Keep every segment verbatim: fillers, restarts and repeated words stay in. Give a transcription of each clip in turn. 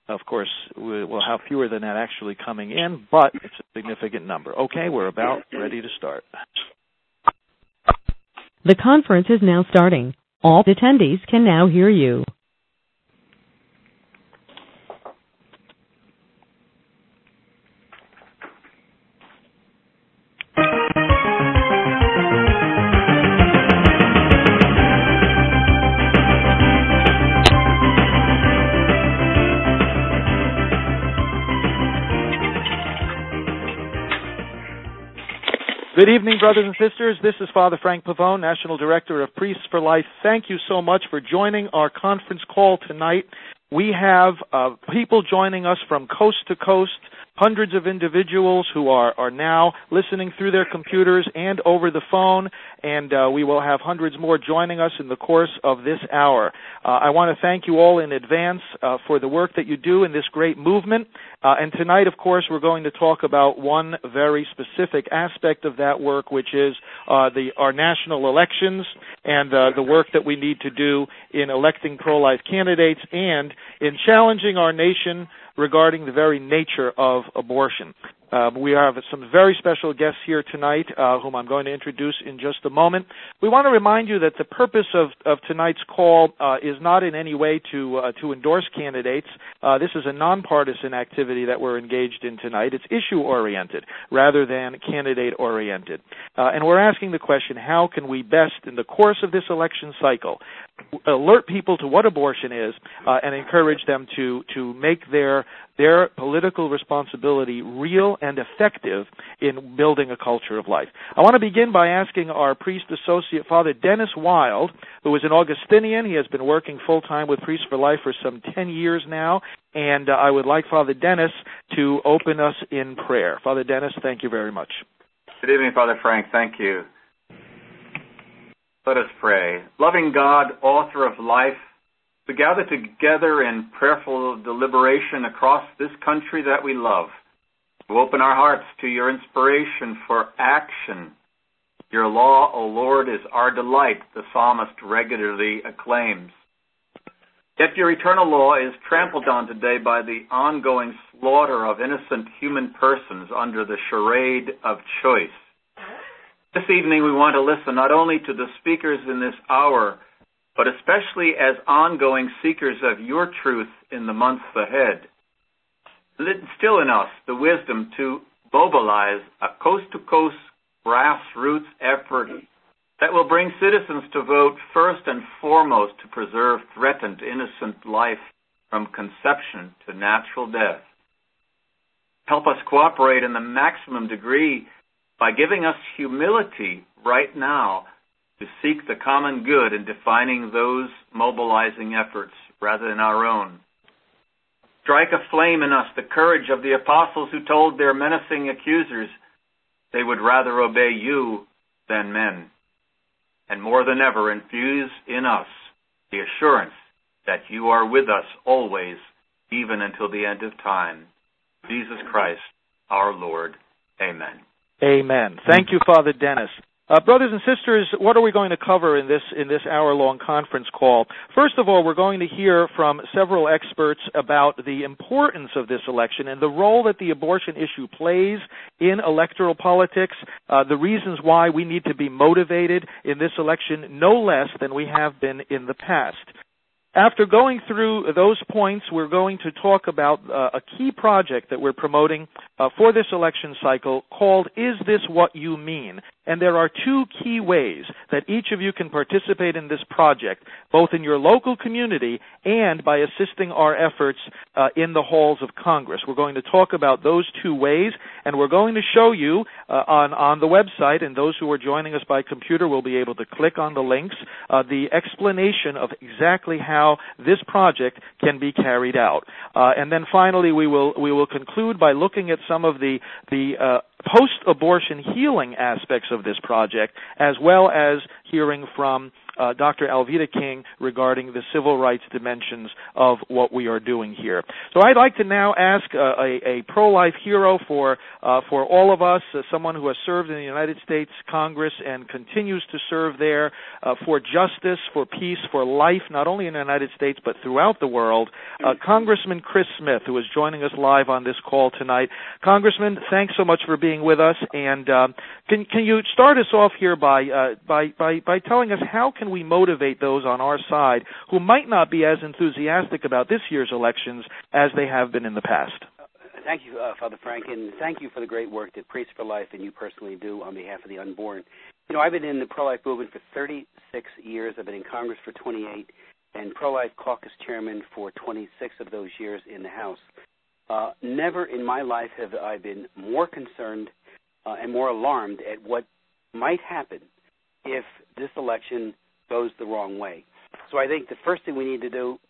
Of course, we'll have fewer than that actually coming in, but it's a significant number. Okay, we're about ready to start. The conference is now starting. All attendees can now hear you. Good evening, brothers and sisters. This is Father Frank Pavone, National Director of Priests for Life. Thank you so much for joining our conference call tonight. We have uh, people joining us from coast to coast, hundreds of individuals who are, are now listening through their computers and over the phone, and uh, we will have hundreds more joining us in the course of this hour. Uh, I want to thank you all in advance uh, for the work that you do in this great movement. Uh, and tonight, of course, we're going to talk about one very specific aspect of that work, which is uh, the our national elections and uh, the work that we need to do in electing pro-life candidates and in challenging our nation regarding the very nature of abortion. Uh, we have some very special guests here tonight, uh, whom I'm going to introduce in just a moment. We want to remind you that the purpose of, of tonight's call uh, is not in any way to uh, to endorse candidates. Uh, this is a nonpartisan activity that we're engaged in tonight. It's issue-oriented rather than candidate-oriented. Uh, and we're asking the question, how can we best, in the course of this election cycle, alert people to what abortion is uh, and encourage them to, to make their their political responsibility real and effective in building a culture of life. I want to begin by asking our priest associate, Father Dennis Wild, who is an Augustinian. He has been working full-time with Priests for Life for some ten years now, and uh, I would like Father Dennis to open us in prayer. Father Dennis, thank you very much. Good evening, Father Frank. Thank you. Let us pray. Loving God, author of life, we gather together in prayerful deliberation across this country that we love. To open our hearts to your inspiration for action. Your law, O Lord, is our delight, the psalmist regularly acclaims. Yet your eternal law is trampled on today by the ongoing slaughter of innocent human persons under the charade of choice. This evening we want to listen not only to the speakers in this hour, but especially as ongoing seekers of your truth in the months ahead. Instill in us the wisdom to mobilize a coast-to-coast grassroots effort that will bring citizens to vote first and foremost to preserve threatened innocent life from conception to natural death. Help us cooperate in the maximum degree by giving us humility right now to seek the common good in defining those mobilizing efforts rather than our own. Strike a flame in us the courage of the apostles who told their menacing accusers they would rather obey you than men. And more than ever, infuse in us the assurance that you are with us always, even until the end of time. Jesus Christ, our Lord. Amen. Amen. Thank you, Father Dennis. Uh, brothers and sisters, what are we going to cover in this in this hour-long conference call? First of all, we're going to hear from several experts about the importance of this election and the role that the abortion issue plays in electoral politics, uh, the reasons why we need to be motivated in this election no less than we have been in the past. After going through those points, we're going to talk about uh, a key project that we're promoting uh, for this election cycle called Is This What You Mean? And there are two key ways that each of you can participate in this project, both in your local community and by assisting our efforts uh, in the halls of Congress. We're going to talk about those two ways, and we're going to show you uh, on, on the website, and those who are joining us by computer will be able to click on the links, uh, the explanation of exactly how this project can be carried out. Uh, and then finally, we will we will conclude by looking at some of the the uh, post-abortion healing aspects of this project, as well as hearing from uh, Doctor Alveda King regarding the civil rights dimensions of what we are doing here. So I'd like to now ask uh, a, a pro-life hero for uh, for all of us, uh, someone who has served in the United States Congress and continues to serve there uh, for justice, for peace, for life, not only in the United States but throughout the world, uh, Congressman Chris Smith, who is joining us live on this call tonight. Congressman, thanks so much for being with us, and uh, can can you start us off here by uh, by by by telling us how can we motivate those on our side who might not be as enthusiastic about this year's elections as they have been in the past? Thank you, uh, Father Frank, and thank you for the great work that Priests for Life and you personally do on behalf of the unborn. You know, I've been in the pro-life movement for thirty-six years. I've been in Congress for twenty-eight, and pro-life caucus chairman for twenty-six of those years in the House. Uh, never in my life have I been more concerned uh, and more alarmed at what might happen if this election goes the wrong way. So I think the first thing we need to do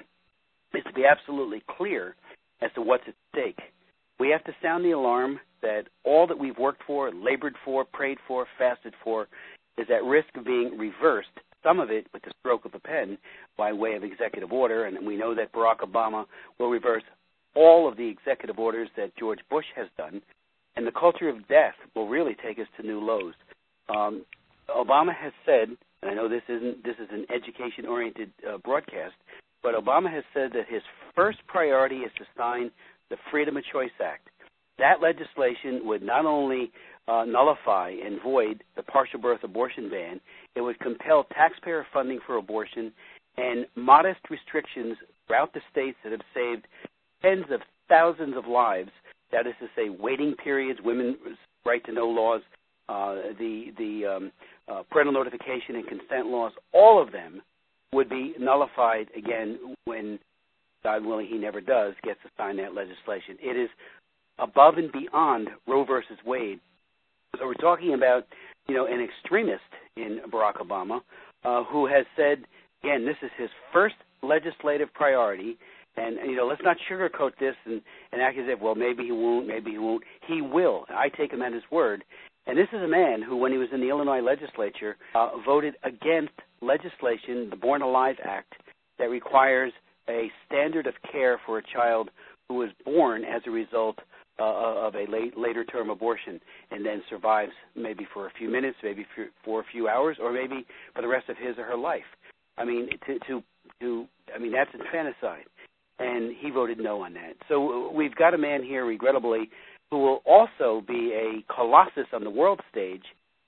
is to be absolutely clear as to what's at stake. We have to sound the alarm that all that we've worked for, labored for, prayed for, fasted for, is at risk of being reversed, some of it with the stroke of a pen by way of executive order, and we know that Barack Obama will reverse all of the executive orders that George Bush has done, and the culture of death will really take us to new lows. Um, Obama has said, and I know this isn't this is an education-oriented uh, broadcast, but Obama has said that his first priority is to sign the Freedom of Choice Act. That legislation would not only uh, nullify and void the partial birth abortion ban, it would compel taxpayer funding for abortion and modest restrictions throughout the states that have saved tens of thousands of lives. That is to say, waiting periods, women's right to know laws, uh, the the um, uh, parental notification and consent laws, all of them would be nullified again when, God willing, he never does, gets to sign that legislation. It is above and beyond Roe versus Wade. So we're talking about, you know, an extremist in Barack Obama uh, who has said, again, this is his first legislative priority, and, you know, let's not sugarcoat this and, and act as if, well, maybe he won't, maybe he won't. He will. I take him at his word. And this is a man who, when he was in the Illinois legislature, uh, voted against legislation, the Born Alive Act, that requires a standard of care for a child who was born as a result uh, of a late, later-term abortion and then survives maybe for a few minutes, maybe for, for a few hours, or maybe for the rest of his or her life. I mean, to, to, to I mean, that's infanticide. And he voted no on that. So we've got a man here, regrettably, who will also be a colossus on the world stage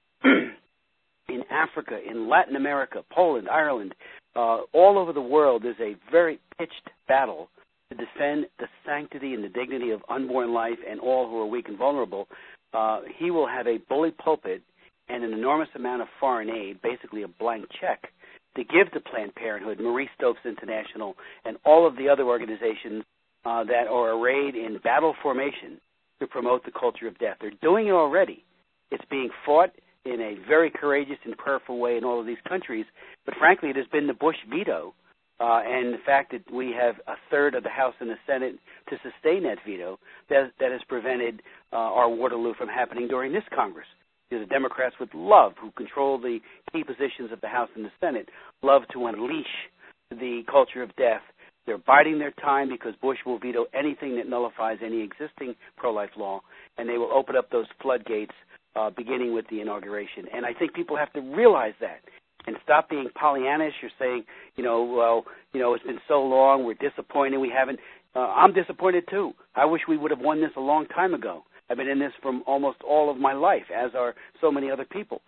in Africa, in Latin America, Poland, Ireland, uh, all over the world. There's a very pitched battle to defend the sanctity and the dignity of unborn life and all who are weak and vulnerable. Uh, he will have a bully pulpit and an enormous amount of foreign aid, basically a blank check, to give to Planned Parenthood, Marie Stopes International, and all of the other organizations uh, that are arrayed in battle formation to promote the culture of death. They're doing it already. It's being fought in a very courageous and prayerful way in all of these countries, but frankly, it has been the Bush veto uh, and the fact that we have a third of the House and the Senate to sustain that veto that, that has prevented uh, our Waterloo from happening during this Congress. The Democrats would love, who control the key positions of the House and the Senate, love to unleash the culture of death. They're biding their time because Bush will veto anything that nullifies any existing pro-life law, and they will open up those floodgates uh, beginning with the inauguration. And I think people have to realize that and stop being Pollyannish or saying, you know, well, you know, it's been so long, we're disappointed, we haven't. Uh, I'm disappointed too. I wish we would have won this a long time ago. I've been in this from almost all of my life, as are so many other people.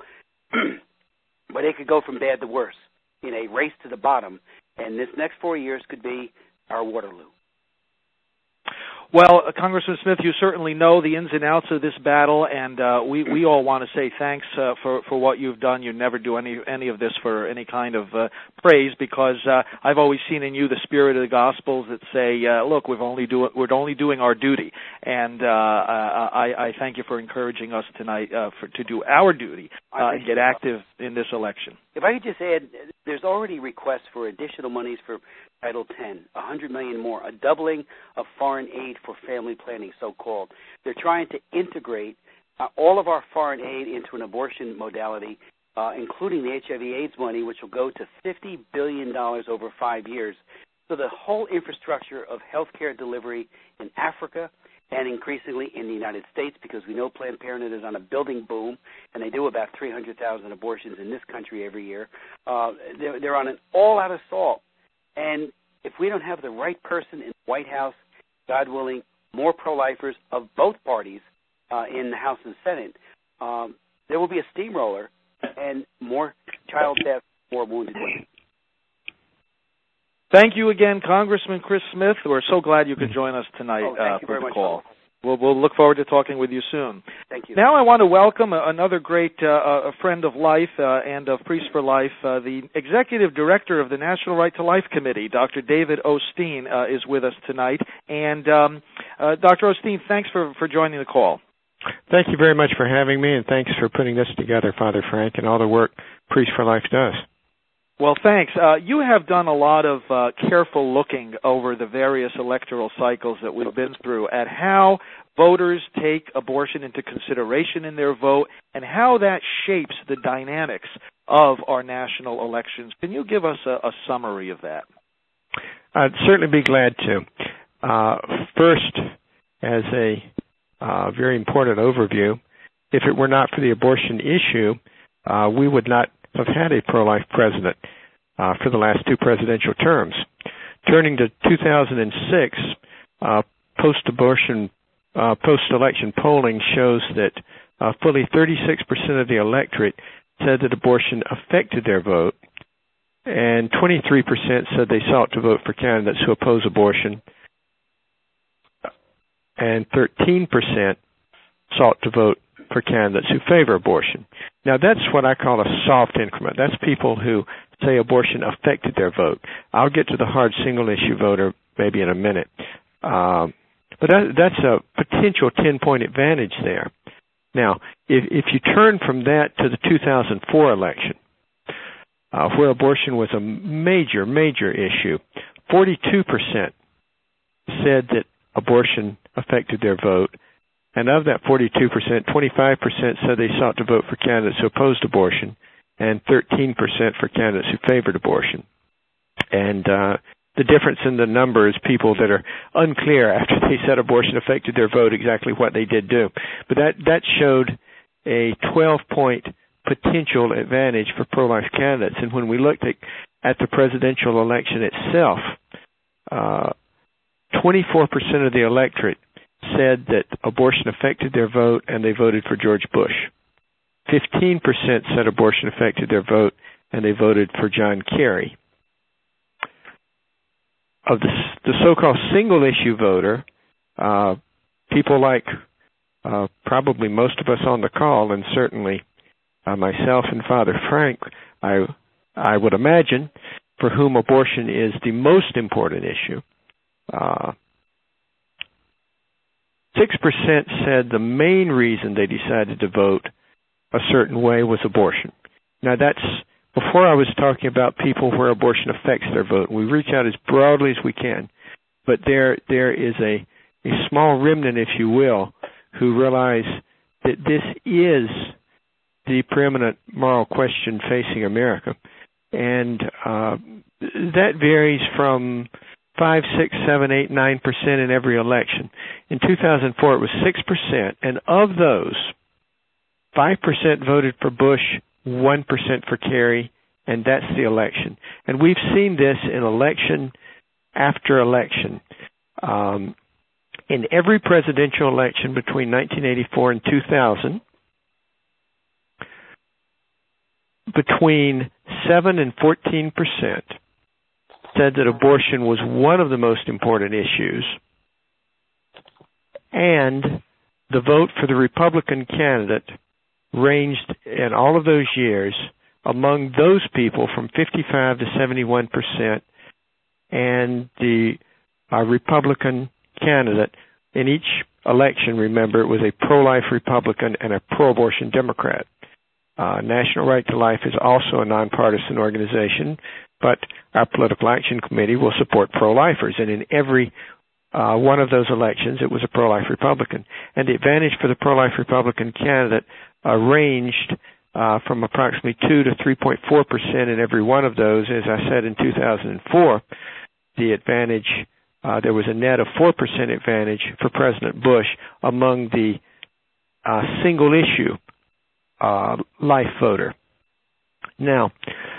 But it could go from bad to worse in a race to the bottom, and this next four years could be our Waterloo. Well, uh, Congressman Smith, you certainly know the ins and outs of this battle, and uh, we, we all want to say thanks uh, for, for what you've done. You never do any any of this for any kind of uh, praise, because uh, I've always seen in you the spirit of the Gospels that say, uh, look, we've only do, we're only doing our duty, and uh, I, I thank you for encouraging us tonight uh, for, to do our duty uh, and get active in this election. If I could just add, there's already requests for additional monies for Title ten, one hundred million dollars more, a doubling of foreign aid for family planning, so-called. They're trying to integrate uh, all of our foreign aid into an abortion modality uh, including the H I V AIDS money, which will go to fifty billion dollars over five years. So the whole infrastructure of healthcare delivery in Africa and increasingly in the United States, because we know Planned Parenthood is on a building boom, and they do about three hundred thousand abortions in this country every year. Uh, they're, they're on an all-out assault. And if we don't have the right person in the White House, God willing, more pro-lifers of both parties uh, in the House and Senate, um, there will be a steamroller and more child deaths, more wounded women. Thank you again, Congressman Chris Smith. We're so glad you could join us tonight oh, thank uh, you for very the much, call. We'll, we'll look forward to talking with you soon. Thank you. Now I want to welcome another great uh, a friend of life uh, and of Priests for Life. Uh, the Executive Director of the National Right to Life Committee, Doctor David Osteen, uh, is with us tonight. And um, uh, Doctor Osteen, thanks for, for joining the call. Thank you very much for having me, and thanks for putting this together, Father Frank, and all the work Priests for Life does. Well, thanks. Uh, you have done a lot of uh, careful looking over the various electoral cycles that we've been through at how voters take abortion into consideration in their vote and how that shapes the dynamics of our national elections. Can you give us a, a summary of that? I'd certainly be glad to. Uh, first, as a uh, very important overview, if it were not for the abortion issue, uh, we would not have had a pro-life president uh, for the last two presidential terms. Turning to two thousand six, uh, post-abortion, uh, post-election polling shows that uh, fully thirty-six percent of the electorate said that abortion affected their vote, and twenty-three percent said they sought to vote for candidates who oppose abortion, and thirteen percent sought to vote for candidates who favor abortion. Now, that's what I call a soft increment. That's people who say abortion affected their vote. I'll get to the hard single-issue voter maybe in a minute. Um, but that, that's a potential ten-point advantage there. Now, if, if you turn from that to the two thousand four election, uh, where abortion was a major, major issue, forty-two percent said that abortion affected their vote. And of that forty-two percent, twenty-five percent said they sought to vote for candidates who opposed abortion, and thirteen percent for candidates who favored abortion. And uh, the difference in the number is people that are unclear after they said abortion affected their vote exactly what they did do. But that, that showed a twelve-point potential advantage for pro-life candidates. And when we looked at, at the presidential election itself, uh, twenty-four percent of the electorate said that abortion affected their vote, and they voted for George Bush. fifteen percent said abortion affected their vote, and they voted for John Kerry. Of the, the so-called single-issue voter, uh, people like uh, probably most of us on the call, and certainly uh, myself and Father Frank, I, I would imagine, for whom abortion is the most important issue, uh, Six percent said the main reason they decided to vote a certain way was abortion. Now, that's before I was talking about people where abortion affects their vote. We reach out as broadly as we can, but there there is a, a small remnant, if you will, who realize that this is the preeminent moral question facing America, and uh, that varies from five, six, seven, eight, nine percent in every election. In two thousand four, it was six percent, and of those, five percent voted for Bush, one percent for Kerry, and that's the election. And we've seen this in election after election. Um, in every presidential election between nineteen eighty-four and two thousand, between seven and fourteen percent said that abortion was one of the most important issues, and the vote for the Republican candidate ranged in all of those years among those people from fifty-five to seventy-one percent, and the uh, Republican candidate in each election, remember, it was a pro-life Republican and a pro-abortion Democrat. Uh, National Right to Life is also a nonpartisan organization, but our Political Action Committee will support pro-lifers, and in every uh, one of those elections, it was a pro-life Republican. And the advantage for the pro-life Republican candidate uh, ranged uh, from approximately two to three point four percent in every one of those. As I said, in two thousand four, the advantage, uh, there was a net of four percent advantage for President Bush among the uh, single-issue uh, life voter. Now,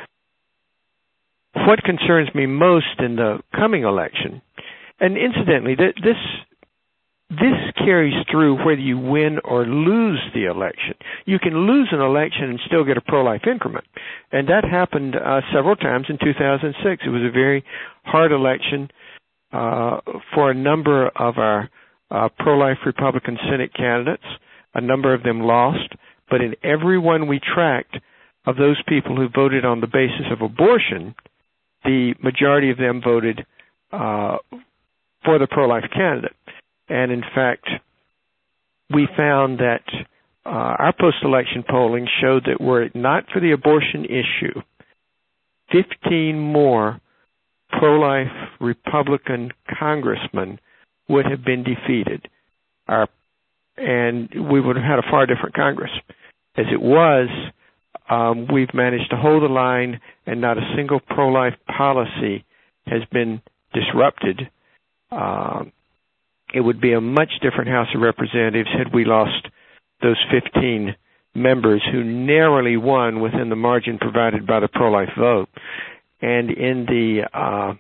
what concerns me most in the coming election, and incidentally, th- this this carries through whether you win or lose the election. You can lose an election and still get a pro-life increment, and that happened uh, several times in two thousand six. It was a very hard election uh, for a number of our uh, pro-life Republican Senate candidates. A number of them lost, but in every one we tracked of those people who voted on the basis of abortion, the majority of them voted uh, for the pro-life candidate. And in fact, we found that uh, our post-election polling showed that were it not for the abortion issue, fifteen more pro-life Republican congressmen would have been defeated, our, and we would have had a far different Congress. As it was, um, we've managed to hold the line, and not a single pro-life policy has been disrupted. Uh, it would be a much different House of Representatives had we lost those fifteen members who narrowly won within the margin provided by the pro-life vote. And in the uh,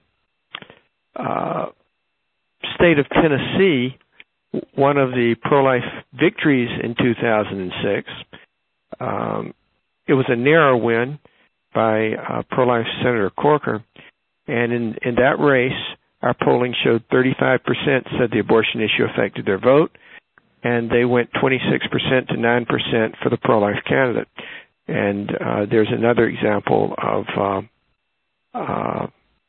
uh, state of Tennessee, one of the pro-life victories in two thousand six, um, it was a narrow win by uh, pro-life Senator Corker. And in, in that race, our polling showed thirty-five percent said the abortion issue affected their vote, and they went twenty-six percent to nine percent for the pro-life candidate. And uh, there's another example of uh, uh,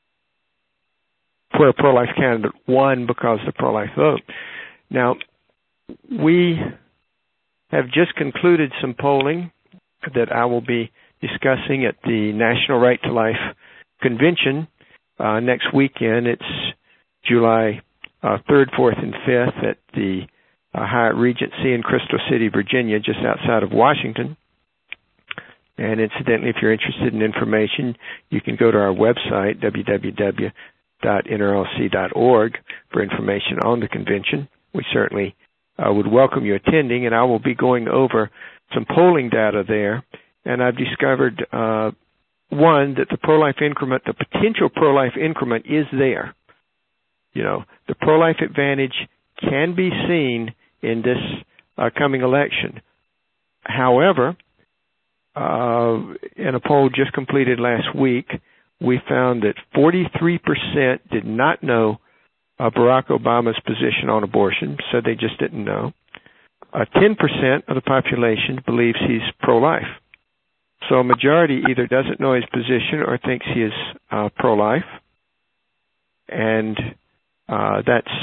where a pro-life candidate won because of the pro-life vote. Now, we have just concluded some polling that I will be discussing at the National Right to Life Convention uh, next weekend. It's July uh, third, fourth, and fifth at the uh, Hyatt Regency in Crystal City, Virginia, just outside of Washington. And incidentally, if you're interested in information, you can go to our website, w w w dot n r l c dot org, for information on the convention. We certainly uh, would welcome you attending, and I will be going over some polling data there. And I've discovered, uh, one, that the pro-life increment, the potential pro-life increment is there. You know, the pro-life advantage can be seen in this uh, coming election. However, uh, in a poll just completed last week, we found that forty-three percent did not know uh, Barack Obama's position on abortion, said they just didn't know. Uh, ten percent of the population believes he's pro-life. So a majority either doesn't know his position or thinks he is uh, pro-life. And uh, that's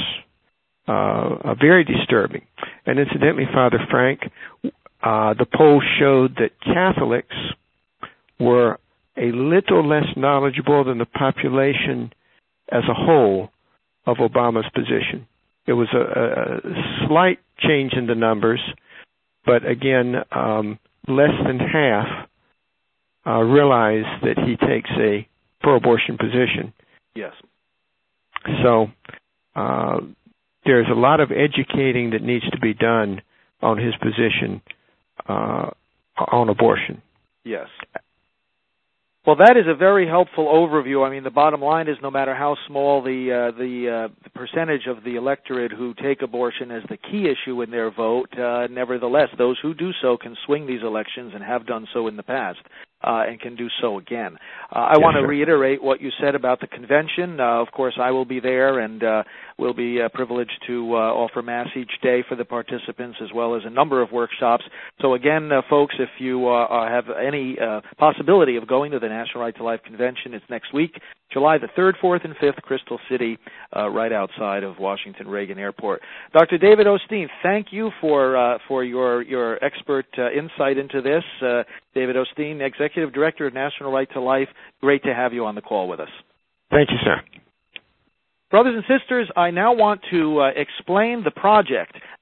uh, very disturbing. And incidentally, Father Frank, uh, the poll showed that Catholics were a little less knowledgeable than the population as a whole of Obama's position. It was a, a slight change in the numbers, but again, um, less than half uh, realize that he takes a pro-abortion position. Yes. So uh, there's a lot of educating that needs to be done on his position uh, on abortion. Yes. Well, that is a very helpful overview. I mean, the bottom line is no matter how small the uh, the, uh, the percentage of the electorate who take abortion as the key issue in their vote, uh, nevertheless, those who do so can swing these elections and have done so in the past. Uh, and can do so again. Uh, I yes, want to reiterate what you said about the convention. Uh, of course, I will be there, and uh, we'll be uh, privileged to uh, offer Mass each day for the participants, as well as a number of workshops. So again, uh, folks, if you uh, have any uh, possibility of going to the National Right to Life Convention, it's next week, July the third, fourth, and fifth, Crystal City, uh, right outside of Washington Reagan Airport. Doctor David Osteen, thank you for uh, for your, your expert uh, insight into this. Uh, David Osteen, Executive Director of National Right to Life. Great to have you on the call with us. Thank you, sir. Brothers and sisters, I now want to uh, explain the project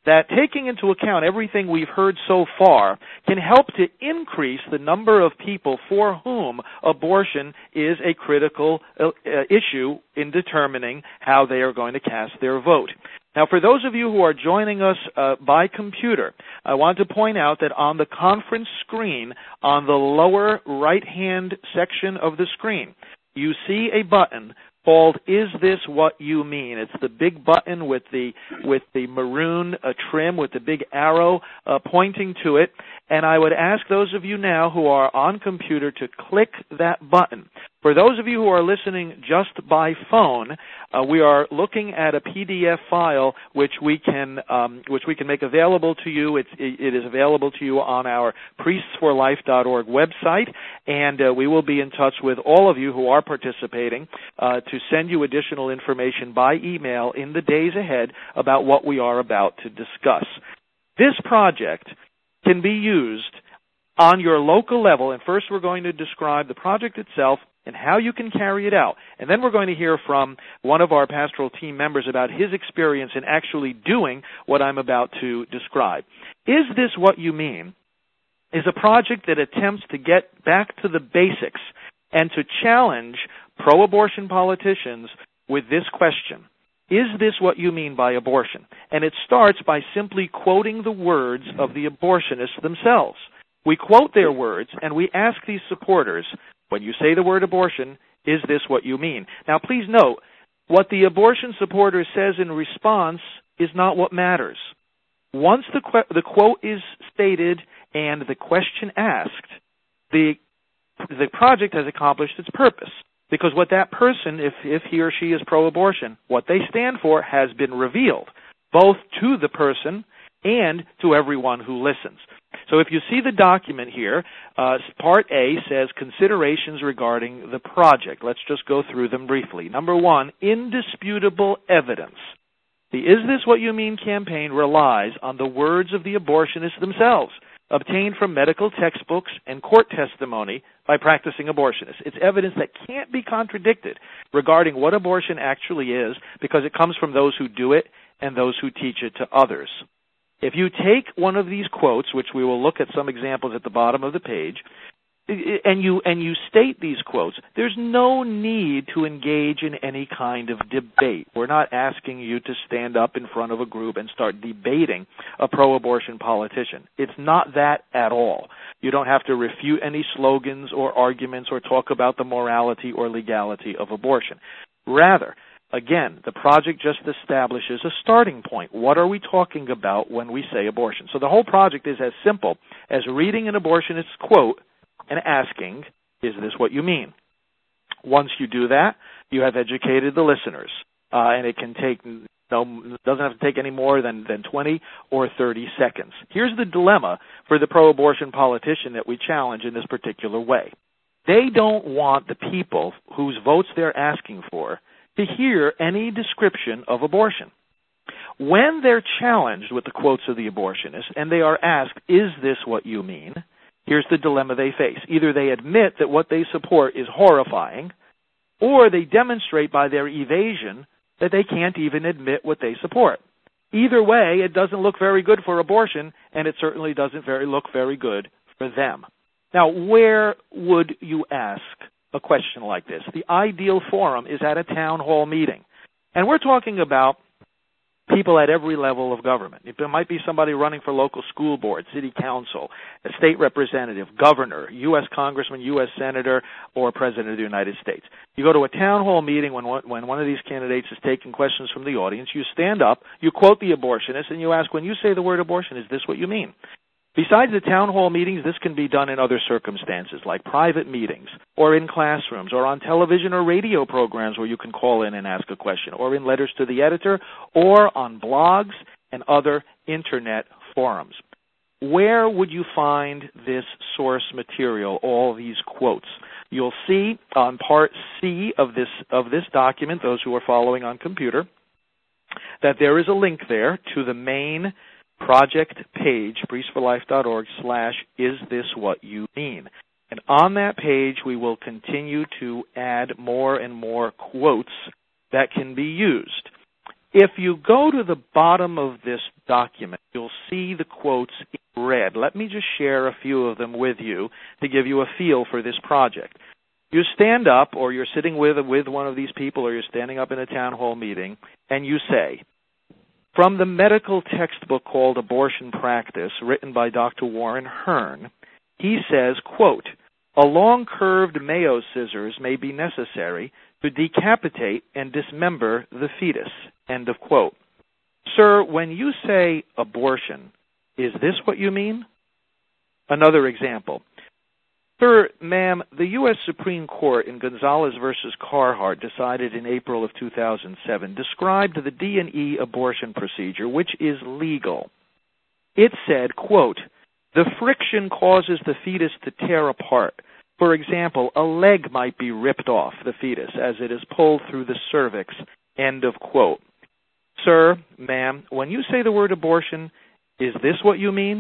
that taking into account everything we've heard so far can help to increase the number of people for whom abortion is a critical uh, issue in determining how they are going to cast their vote. Now, for those of you who are joining us uh, by computer, I want to point out that on the conference screen, on the lower right-hand section of the screen, you see a button called "Is This What You Mean?" It's the big button with the with the maroon uh, trim with the big arrow uh, pointing to it. And I would ask those of you now who are on computer to click that button. For those of you who are listening just by phone, uh, we are looking at a P D F file which we can um, which we can make available to you. It's, it is available to you on our priests for life dot org website, and uh, we will be in touch with all of you who are participating uh, to send you additional information by email in the days ahead about what we are about to discuss. This project can be used on your local level, and first we're going to describe the project itself and how you can carry it out. And then we're going to hear from one of our pastoral team members about his experience in actually doing what I'm about to describe. Is This What You Mean? Is a project that attempts to get back to the basics and to challenge pro-abortion politicians with this question: is this what you mean by abortion? And it starts by simply quoting the words of the abortionists themselves. We quote their words, and we ask these supporters, when you say the word abortion, is this what you mean? Now, please note, what the abortion supporter says in response is not what matters. Once the, que- the quote is stated and the question asked, the, the project has accomplished its purpose. Because what that person, if, if he or she is pro-abortion, what they stand for has been revealed, both to the person and to everyone who listens. So if you see the document here, uh, Part A says considerations regarding the project. Let's just go through them briefly. Number one, indisputable evidence. The Is This What You Mean campaign relies on the words of the abortionists themselves, obtained from medical textbooks and court testimony by practicing abortionists. It's evidence that can't be contradicted regarding what abortion actually is, because it comes from those who do it and those who teach it to others. If you take one of these quotes, which we will look at some examples at the bottom of the page, and you and you state these quotes, there's no need to engage in any kind of debate. We're not asking you to stand up in front of a group and start debating a pro-abortion politician. It's not that at all. You don't have to refute any slogans or arguments or talk about the morality or legality of abortion. Rather, again, the project just establishes a starting point. What are we talking about when we say abortion? So the whole project is as simple as reading an abortionist's quote and asking, is this what you mean? Once you do that, you have educated the listeners, uh, and it can take no, doesn't have to take any more than, than twenty or thirty seconds. Here's the dilemma for the pro-abortion politician that we challenge in this particular way. They don't want the people whose votes they're asking for to hear any description of abortion. When they're challenged with the quotes of the abortionists and they are asked, is this what you mean? Here's the dilemma they face. Either they admit that what they support is horrifying, or they demonstrate by their evasion that they can't even admit what they support. Either way, it doesn't look very good for abortion, and it certainly doesn't very look very good for them. Now, where would you ask a question like this? The ideal forum is at a town hall meeting. And we're talking about people at every level of government. It might be somebody running for local school board, city council, a state representative, governor, U S congressman, U S senator, or president of the United States. You go to a town hall meeting when one, when one of these candidates is taking questions from the audience. You stand up, you quote the abortionist, and you ask, when you say the word abortion, is this what you mean? Besides the town hall meetings, this can be done in other circumstances, like private meetings, or in classrooms, or on television or radio programs where you can call in and ask a question, or in letters to the editor, or on blogs and other Internet forums. Where would you find this source material, all these quotes? You'll see on Part C of this, of this document, those who are following on computer, that there is a link there to the main project page, priest for life dot org slash is this what you mean. And on that page, we will continue to add more and more quotes that can be used. If you go to the bottom of this document, you'll see the quotes in red. Let me just share a few of them with you to give you a feel for this project. You stand up, or you're sitting with, with one of these people, or you're standing up in a town hall meeting, and you say, from the medical textbook called Abortion Practice, written by Doctor Warren Hearn, he says, quote, a long curved Mayo scissors may be necessary to decapitate and dismember the fetus, end of quote. Sir, when you say abortion, is this what you mean? Another example. Sir, ma'am, the U S Supreme Court in Gonzalez versus Carhart decided in April of two thousand seven described the D and E abortion procedure, which is legal. It said, quote, the friction causes the fetus to tear apart. For example, a leg might be ripped off the fetus as it is pulled through the cervix, end of quote. Sir, ma'am, when you say the word abortion, is this what you mean?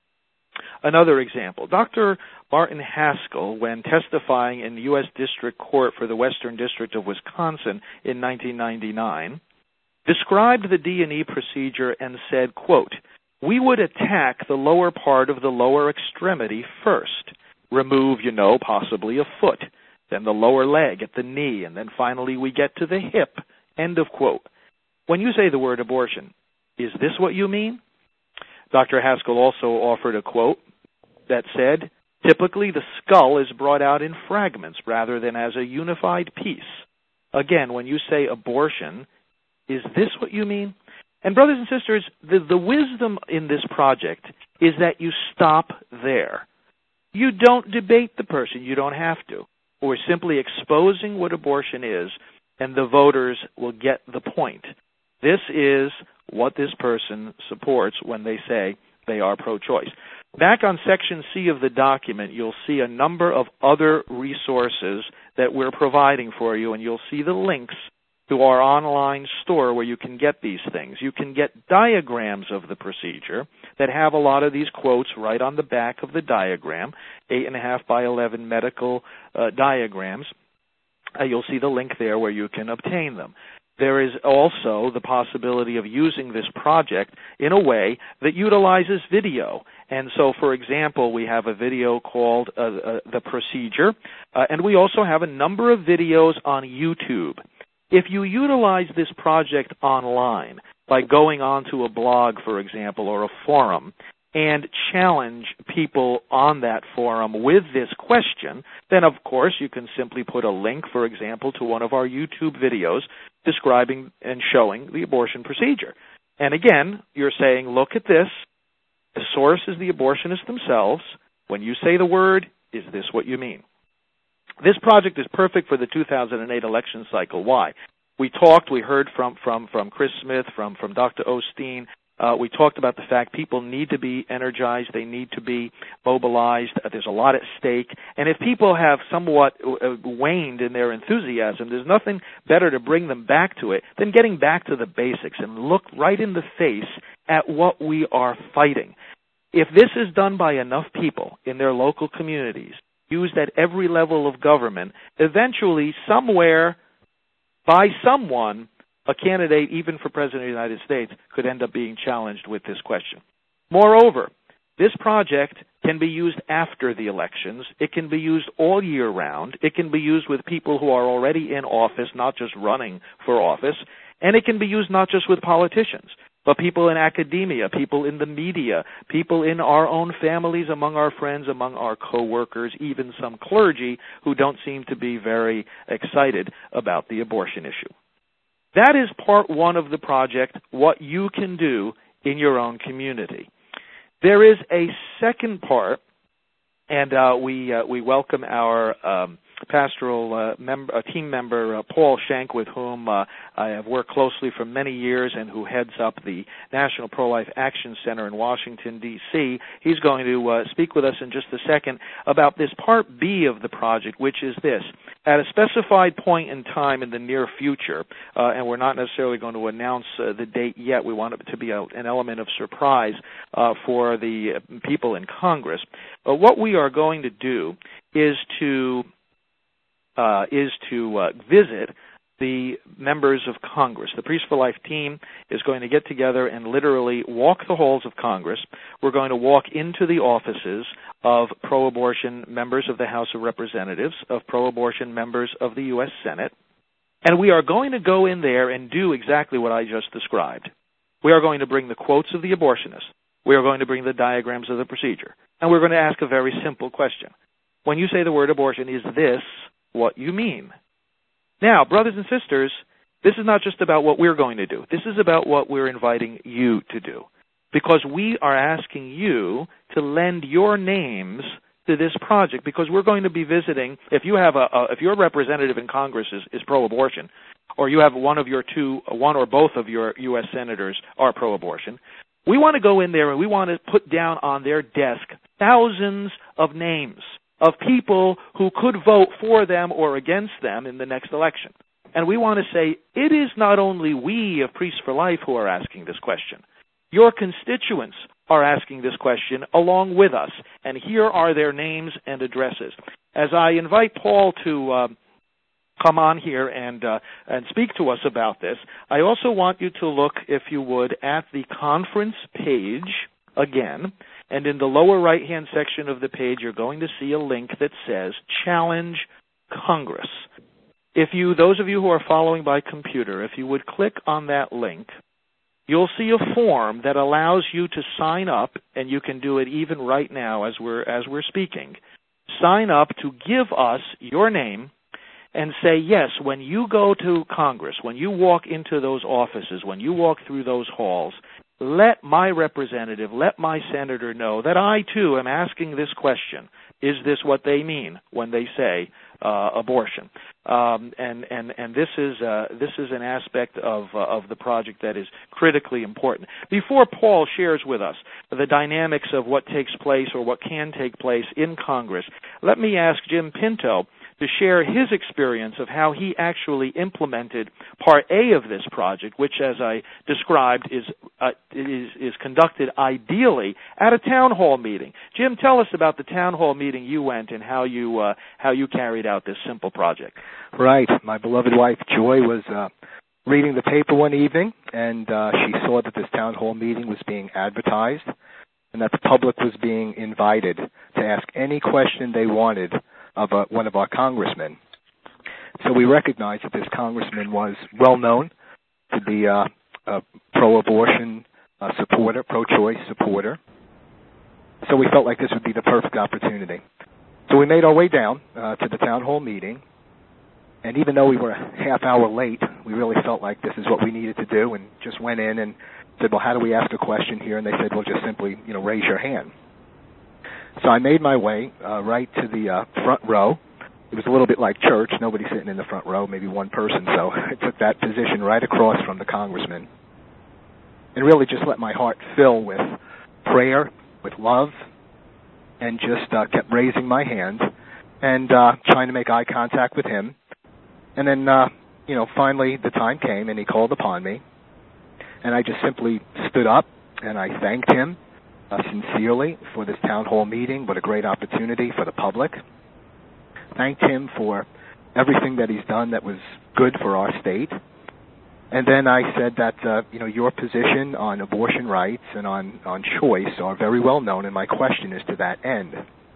Another example, Doctor Martin Haskell, when testifying in the U S District Court for the Western District of Wisconsin in nineteen ninety-nine, described the D and E procedure and said, quote, we would attack the lower part of the lower extremity first, remove, you know, possibly a foot, then the lower leg at the knee, and then finally we get to the hip, end of quote. When you say the word abortion, is this what you mean? Doctor Haskell also offered a quote that said, typically the skull is brought out in fragments rather than as a unified piece. Again, when you say abortion, is this what you mean? And brothers and sisters, the, the wisdom in this project is that you stop there. You don't debate the person. You don't have to. We're simply exposing what abortion is, and the voters will get the point. This is what this person supports when they say they are pro-choice. Back on Section C of the document, you'll see a number of other resources that we're providing for you, and you'll see the links to our online store where you can get these things. You can get diagrams of the procedure that have a lot of these quotes right on the back of the diagram, eight and a half by eleven medical uh, diagrams. Uh, you'll see the link there where you can obtain them. There is also the possibility of using this project in a way that utilizes video. And so, for example, we have a video called uh, uh, The Procedure, uh, and we also have a number of videos on YouTube. If you utilize this project online by going onto a blog, for example, or a forum, and challenge people on that forum with this question, then of course you can simply put a link, for example, to one of our YouTube videos describing and showing the abortion procedure. And again, you're saying, look at this. The source is the abortionists themselves. When you say the word, is this what you mean? This project is perfect for the two thousand eight election cycle. Why? We talked, we heard from, from, from Chris Smith, from, from Doctor Osteen. Uh, we talked about the fact people need to be energized. They need to be mobilized. Uh, there's a lot at stake. And if people have somewhat uh, waned in their enthusiasm, there's nothing better to bring them back to it than getting back to the basics and look right in the face at what we are fighting. If this is done by enough people in their local communities, used at every level of government, eventually somewhere by someone, a candidate, even for President of the United States, could end up being challenged with this question. Moreover, this project can be used after the elections. It can be used all year round. It can be used with people who are already in office, not just running for office. And it can be used not just with politicians, but people in academia, people in the media, people in our own families, among our friends, among our coworkers, even some clergy who don't seem to be very excited about the abortion issue. That is part one of the project, what you can do in your own community. There is a second part, and uh, we uh, we welcome our um, pastoral uh, member, uh, team member, uh, Paul Schenk, with whom uh, I have worked closely for many years and who heads up the National Pro-Life Action Center in Washington, D C He's going to uh, speak with us in just a second about this Part B of the project, which is this. At a specified point in time in the near future, uh, and we're not necessarily going to announce uh, the date yet, we want it to be a, an element of surprise uh, for the people in Congress, uh, what we are going to do is to Uh, is to uh, visit the members of Congress. The Priests for Life team is going to get together and literally walk the halls of Congress. We're going to walk into the offices of pro-abortion members of the House of Representatives, of pro-abortion members of the U S Senate, and we are going to go in there and do exactly what I just described. We are going to bring the quotes of the abortionists. We are going to bring the diagrams of the procedure. And we're going to ask a very simple question. When you say the word abortion, is this what you mean? Now, brothers and sisters, this is not just about what we're going to do. This is about what we're inviting you to do. Because we are asking you to lend your names to this project, because we're going to be visiting, if you have a, a if your representative in Congress is, is pro-abortion, or you have one of your two, one or both of your U S senators are pro-abortion, we want to go in there and we want to put down on their desk thousands of names of people who could vote for them or against them in the next election. And we want to say, it is not only we of Priests for Life who are asking this question. Your constituents are asking this question along with us, and here are their names and addresses. As I invite Paul to uh, come on here and uh, and speak to us about this, I also want you to look, if you would, at the conference page again, and in the lower right-hand section of the page, you're going to see a link that says Challenge Congress. If you, those of you who are following by computer, if you would click on that link, you'll see a form that allows you to sign up, and you can do it even right now as we're as we're speaking. Sign up to give us your name and say, yes, when you go to Congress, when you walk into those offices, when you walk through those halls, let my representative, let my senator know that I, too, am asking this question. Is this what they mean when they say uh, abortion? Um, and, and, and this is uh, this is an aspect of uh, of the project that is critically important. Before Paul shares with us the dynamics of what takes place or what can take place in Congress, let me ask Jim Pinto to share his experience of how he actually implemented Part A of this project, which, as I described, is uh, is, is conducted ideally at a town hall meeting. Jim, tell us about the town hall meeting you went and how you uh, how you carried out this simple project. Right. My beloved wife, Joy, was uh, reading the paper one evening, and uh, she saw that this town hall meeting was being advertised and that the public was being invited to ask any question they wanted of uh, one of our congressmen. So we recognized that this congressman was well known to be uh, a pro-abortion uh, supporter, pro-choice supporter. So we felt like this would be the perfect opportunity. So we made our way down uh, to the town hall meeting, and even though we were a half hour late, we really felt like this is what we needed to do, and just went in and said, well, how do we ask a question here? And they said, well, just simply, you know, raise your hand. So I made my way uh, right to the uh, front row. It was a little bit like church, nobody sitting in the front row, maybe one person, so I took that position right across from the congressman and really just let my heart fill with prayer, with love, and just uh, kept raising my hand and uh, trying to make eye contact with him. And then, uh, you know, finally the time came and he called upon me, and I just simply stood up and I thanked him Uh, sincerely for this town hall meeting. What a great opportunity for the public. Thanked him for everything that he's done that was good for our state. And then I said that, uh, you know, your position on abortion rights and on, on choice are very well known, and my question is to that end.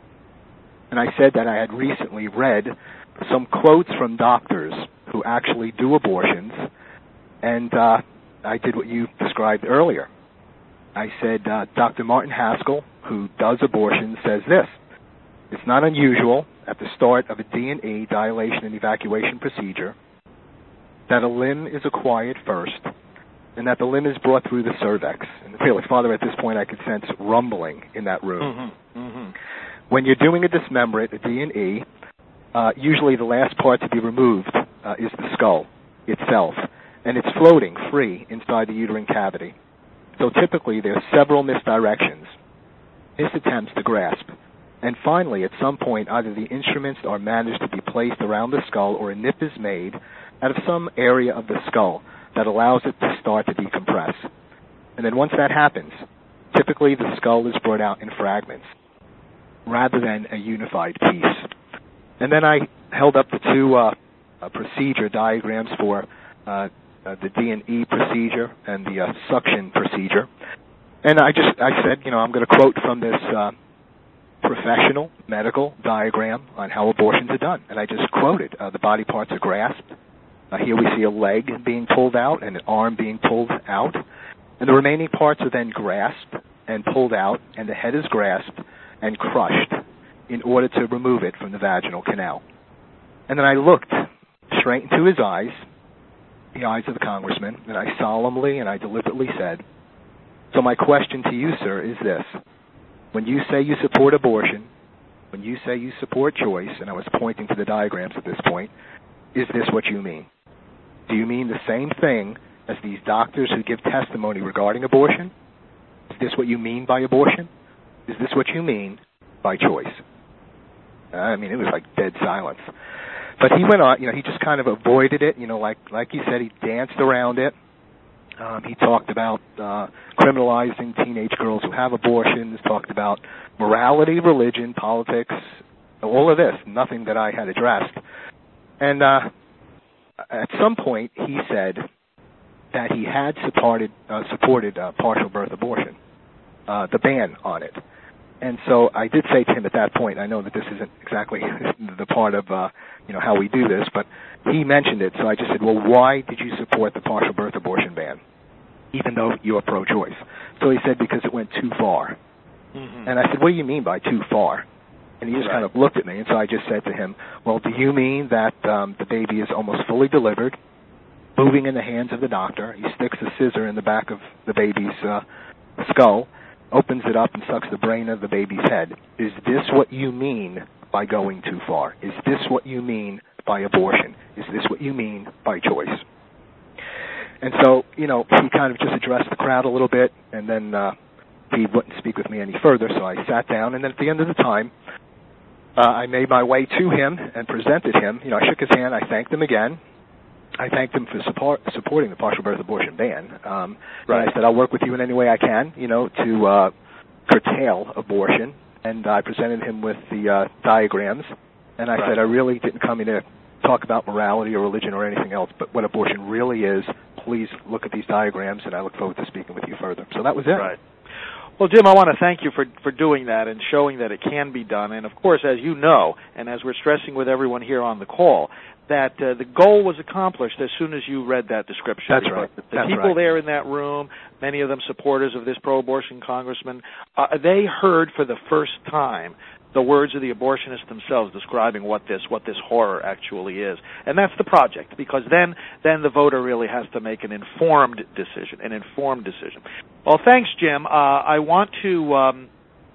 And I said that I had recently read some quotes from doctors who actually do abortions, and uh, I did what you described earlier. I said, uh, Doctor Martin Haskell, who does abortion, says this: it's not unusual at the start of a D and E, dilation and evacuation procedure, that a limb is acquired first, and that the limb is brought through the cervix. And really, Father, at this point I could sense rumbling in that room. Mm-hmm. Mm-hmm. When you're doing a dismemberate, a D and E, uh, usually the last part to be removed uh, is the skull itself, and it's floating free inside the uterine cavity. So typically there's several misdirections, misattempts to grasp, and finally at some point either the instruments are managed to be placed around the skull or a nip is made out of some area of the skull that allows it to start to decompress. And then once that happens, typically the skull is brought out in fragments rather than a unified piece. And then I held up the two uh, uh, procedure diagrams for uh, uh, the D and E procedure and the uh, suction procedure. And I just, I said, you know, I'm going to quote from this uh, professional medical diagram on how abortions are done. And I just quoted, uh, the body parts are grasped. Uh, here we see a leg being pulled out and an arm being pulled out. And the remaining parts are then grasped and pulled out, and the head is grasped and crushed in order to remove it from the vaginal canal. And then I looked straight into his eyes, the eyes of the congressman, and I solemnly and I deliberately said, so my question to you, sir, is this. When you say you support abortion, when you say you support choice, and I was pointing to the diagrams at this point, is this what you mean? Do you mean the same thing as these doctors who give testimony regarding abortion? Is this what you mean by abortion? Is this what you mean by choice? I mean, it was like dead silence. But he went on, you know, he just kind of avoided it, you know, like like you said, he danced around it. Um, he talked about uh, criminalizing teenage girls who have abortions, talked about morality, religion, politics, all of this, nothing that I had addressed. And uh, at some point, he said that he had supported, uh, supported uh, partial birth abortion, uh, the ban on it. And so I did say to him at that point, I know that this isn't exactly the part of, uh, you know, how we do this, but he mentioned it. So I just said, well, why did you support the partial birth abortion ban, even though you're pro-choice? So he said, because it went too far. Mm-hmm. And I said, what do you mean by too far? And he just right. kind of looked at me, and so I just said to him, well, do you mean that um, the baby is almost fully delivered, moving in the hands of the doctor? He sticks a scissor in the back of the baby's uh, skull, opens it up and sucks the brain of the baby's head. Is this what you mean by going too far? Is this what you mean by abortion? Is this what you mean by choice? And so, you know, he kind of just addressed the crowd a little bit, and then uh, he wouldn't speak with me any further, so I sat down, and then at the end of the time, uh, I made my way to him and presented him. You know, I shook his hand, I thanked him again. I thanked him for support, supporting the partial birth abortion ban. Um, right. And I said, I'll work with you in any way I can, you know, to uh, curtail abortion. And I presented him with the uh, diagrams. And I right. said, I really didn't come in to talk about morality or religion or anything else, but what abortion really is, please look at these diagrams, and I look forward to speaking with you further. So that was it. Right. Well, Jim, I want to thank you for, for doing that and showing that it can be done. And, of course, as you know, and as we're stressing with everyone here on the call, that uh, the goal was accomplished as soon as you read that description. That's right. The That's people right. there in that room, many of them supporters of this pro-abortion congressman, uh, they heard for the first time the words of the abortionists themselves describing what this what this horror actually is. And that's the project, because then then the voter really has to make an informed decision, an informed decision. Well, thanks, Jim. Uh, I want to... Um,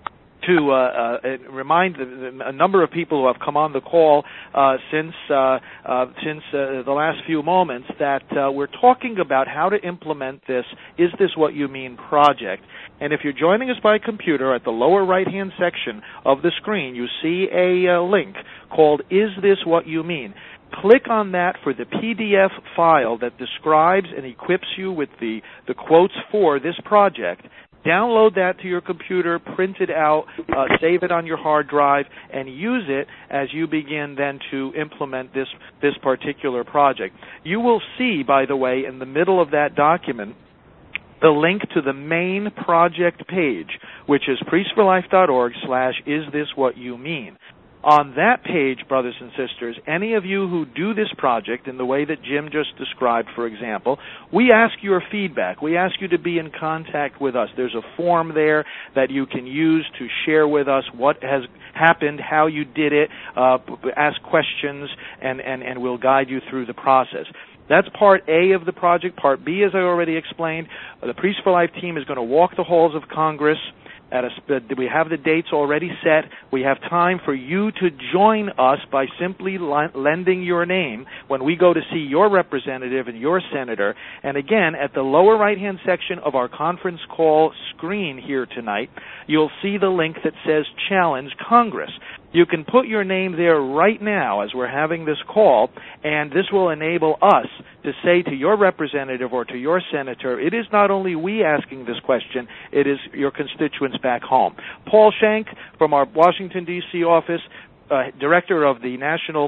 to uh, uh, remind the, the, a number of people who have come on the call uh, since uh, uh, since uh, the last few moments that uh, we're talking about how to implement this Is This What You Mean project. And if you're joining us by computer, at the lower right-hand section of the screen, you see a uh, link called Is This What You Mean? Click on that for the P D F file that describes and equips you with the, the quotes for this project. Download that to your computer, print it out, uh, save it on your hard drive, and use it as you begin then to implement this, this particular project. You will see, by the way, in the middle of that document, the link to the main project page, which is priestforlife.org slash is this what you mean. On that page, brothers and sisters, any of you who do this project in the way that Jim just described, for example, we ask your feedback. We ask you to be in contact with us. There's a form there that you can use to share with us what has happened, how you did it, uh, ask questions, and, and, and we'll guide you through the process. That's part A of the project. Part B, as I already explained, the Priest for Life team is going to walk the halls of Congress. At a, we have the dates already set. We have time for you to join us by simply lending your name when we go to see your representative and your senator. And again, at the lower right-hand section of our conference call screen here tonight, you'll see the link that says Challenge Congress. You can put your name there right now as we're having this call, and this will enable us to say to your representative or to your senator, it is not only we asking this question, it is your constituents back home. Paul Schenck from our Washington, D C office, uh, director of the National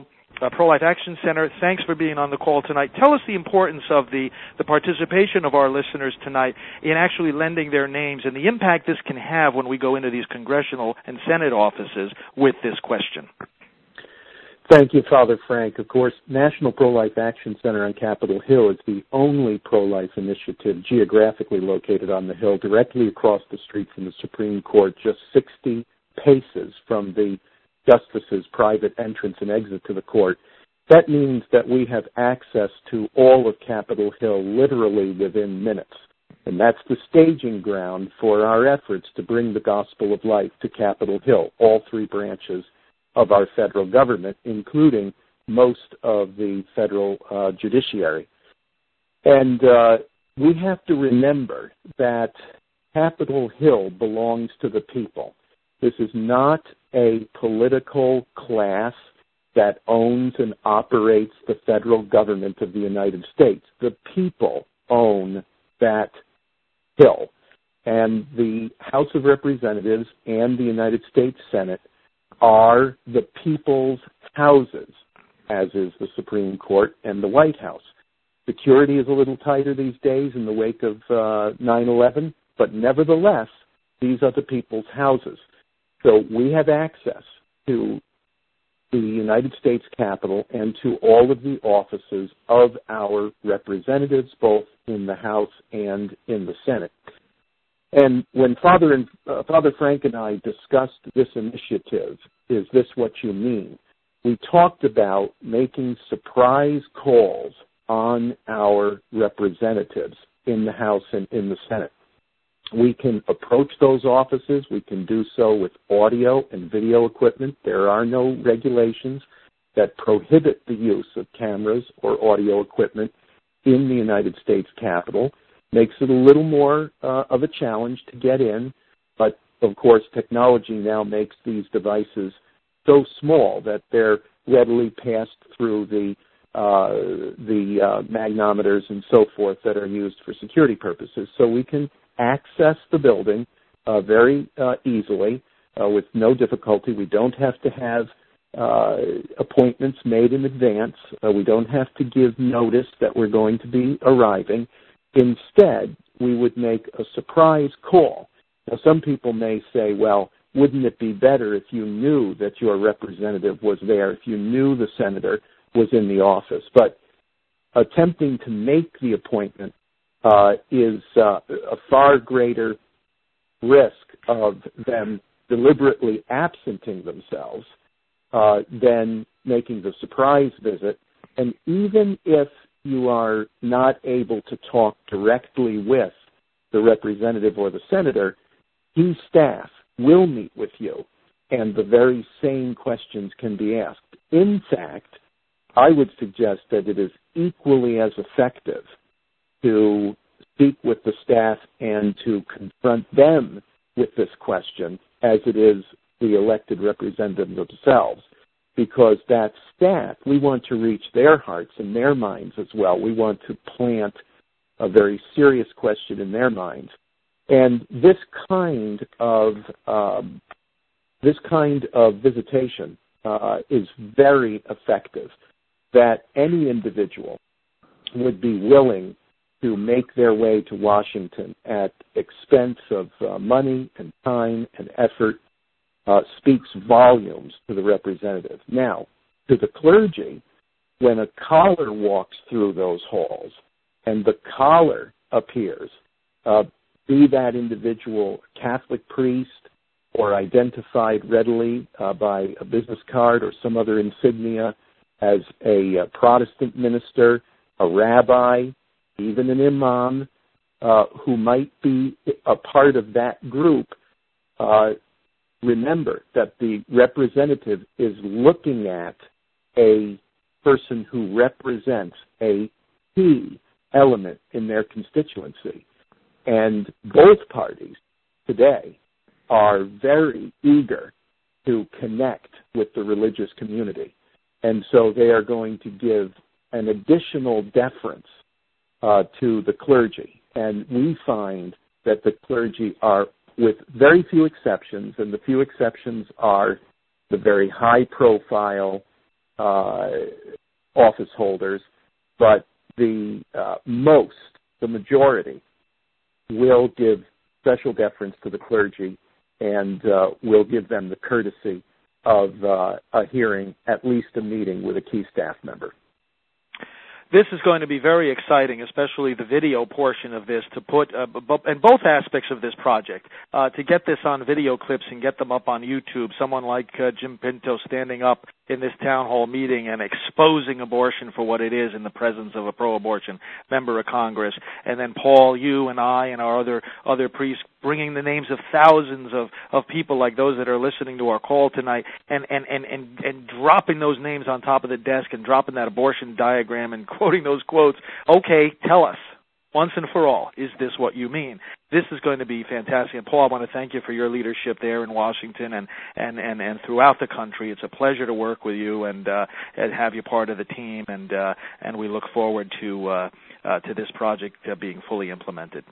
uh, Pro-Life Action Center. Thanks for being on the call tonight. Tell us the importance of the, the participation of our listeners tonight in actually lending their names and the impact this can have when we go into these congressional and Senate offices with this question. Thank you, Father Frank. Of course, National Pro-Life Action Center on Capitol Hill is the only pro-life initiative geographically located on the Hill, directly across the street from the Supreme Court, just sixty paces from the justice's private entrance and exit to the court. That means that we have access to all of Capitol Hill literally within minutes. And that's the staging ground for our efforts to bring the gospel of life to Capitol Hill, all three branches of our federal government, including most of the federal uh, judiciary. And uh, we have to remember that Capitol Hill belongs to the people. This is not a political class that owns and operates the federal government of the United States. The people own that hill. And the House of Representatives and the United States Senate are the people's houses, as is the Supreme Court and the White House. Security is a little tighter these days in the wake of uh, nine eleven, but nevertheless, these are the people's houses. So we have access to the United States Capitol and to all of the offices of our representatives, both in the House and in the Senate. And when Father and uh, Father Frank and I discussed this initiative, is this what you mean? We talked about making surprise calls on our representatives in the House and in the Senate. We can approach those offices. We can do so with audio and video equipment. There are no regulations that prohibit the use of cameras or audio equipment in the United States Capitol. Makes it a little more uh, of a challenge to get in, but of course technology now makes these devices so small that they're readily passed through the uh, the uh, magnometers and so forth that are used for security purposes. So we can access the building uh, very uh, easily uh, with no difficulty. We don't have to have uh, appointments made in advance. Uh, we don't have to give notice that we're going to be arriving. Instead, we would make a surprise call. Now, some people may say, well, wouldn't it be better if you knew that your representative was there, if you knew the senator was in the office? But attempting to make the appointment uh, is uh, a far greater risk of them deliberately absenting themselves uh, than making the surprise visit. And even if you are not able to talk directly with the representative or the senator, his staff will meet with you, and the very same questions can be asked. In fact, I would suggest that it is equally as effective to speak with the staff and to confront them with this question as it is the elected representatives themselves. Because that staff, we want to reach their hearts and their minds as well. We want to plant a very serious question in their minds. And this kind of um, this kind of visitation uh, is very effective, that any individual would be willing to make their way to Washington at expense of uh, money and time and effort. Uh, speaks volumes to the representative. Now, to the clergy, when a caller walks through those halls and the caller appears, uh, be that individual Catholic priest or identified readily uh, by a business card or some other insignia as a uh, Protestant minister, a rabbi, even an imam uh, who might be a part of that group, uh, remember that the representative is looking at a person who represents a key element in their constituency. And both parties today are very eager to connect with the religious community. And so they are going to give an additional deference uh, to the clergy. And we find that the clergy are, with very few exceptions, and the few exceptions are the very high-profile uh, office holders, but the uh, most, the majority, will give special deference to the clergy and uh, will give them the courtesy of uh, a hearing, at least a meeting with a key staff member. This is going to be very exciting, especially the video portion of this, to put, uh, b- and both aspects of this project, uh, to get this on video clips and get them up on YouTube. Someone like uh, Jim Pinto standing up in this town hall meeting and exposing abortion for what it is in the presence of a pro-abortion member of Congress. And then Paul, you and I and our other other priests bringing the names of thousands of, of people like those that are listening to our call tonight and, and, and, and, and dropping those names on top of the desk and dropping that abortion diagram and quoting those quotes. Okay, tell us, once and for all, is this what you mean? This is going to be fantastic. And Paul, I want to thank you for your leadership there in Washington and, and, and, and throughout the country. It's a pleasure to work with you and, uh, and have you part of the team, and, uh, and we look forward to, uh, uh, to this project uh, being fully implemented.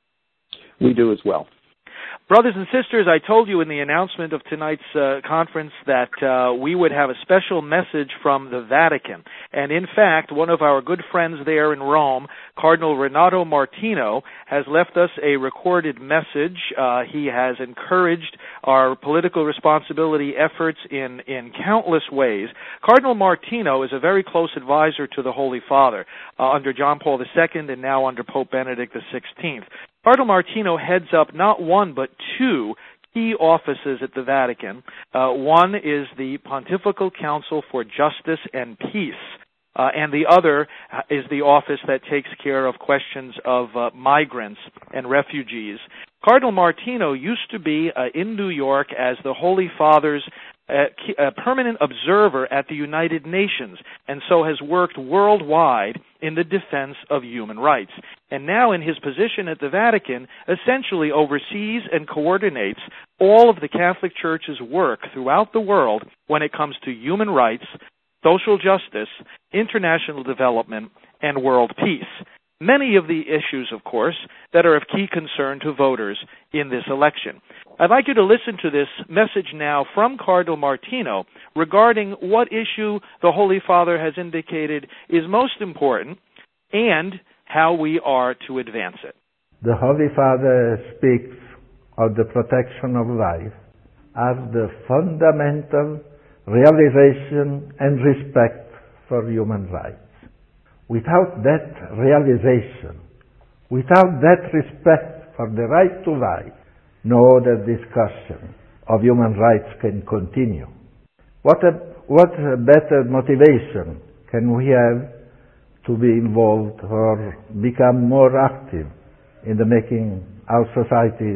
We do as well. Brothers and sisters, I told you in the announcement of tonight's uh, conference that uh, we would have a special message from the Vatican. And in fact, one of our good friends there in Rome, Cardinal Renato Martino, has left us a recorded message. Uh, he has encouraged our political responsibility efforts in, in countless ways. Cardinal Martino is a very close advisor to the Holy Father uh, under John Paul the Second and now under Pope Benedict the Sixteenth. Cardinal Martino heads up not one but two key offices at the Vatican. Uh, one is the Pontifical Council for Justice and Peace, uh, and the other is the office that takes care of questions of uh, migrants and refugees. Cardinal Martino used to be uh, in New York as the Holy Father's a permanent observer at the United Nations, and so has worked worldwide in the defense of human rights. And now in his position at the Vatican, essentially oversees and coordinates all of the Catholic Church's work throughout the world when it comes to human rights, social justice, international development, and world peace. Many of the issues, of course, that are of key concern to voters in this election. I'd like you to listen to this message now from Cardinal Martino regarding what issue the Holy Father has indicated is most important and how we are to advance it. The Holy Father speaks of the protection of life as the fundamental realization and respect for human rights. Without that realization, without that respect for the right to life, no other discussion of human rights can continue. What a, what a better motivation can we have to be involved or become more active in the making our societies,